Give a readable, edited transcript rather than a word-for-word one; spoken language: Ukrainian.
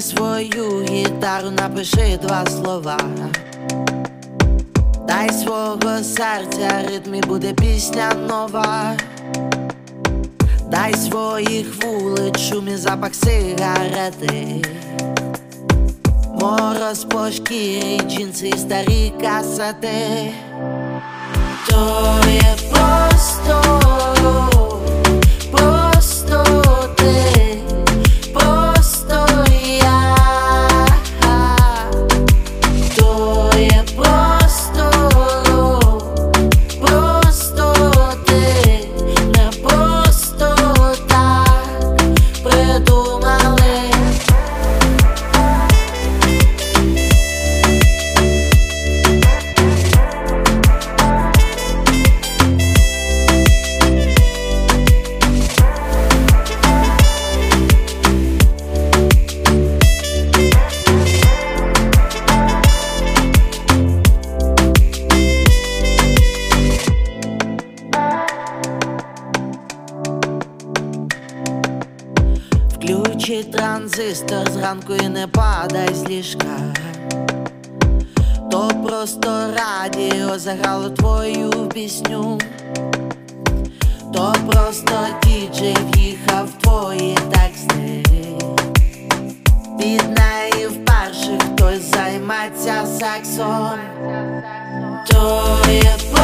свою гітару, напиши два слова. Дай свого серця ритм і буде пісня нова. Дай своїх вулиць шум і запах сигарети, мороз по шкірі, джинси і старі касети. То є просто ти, просто я. То є просто ти, не просто так придумали. Включи транзистор зранку і не падай з ліжка. То просто радіо заграло твою пісню. То просто діджей в'їхав в твої тексти. Під неї вперше хтось займеться сексом. То є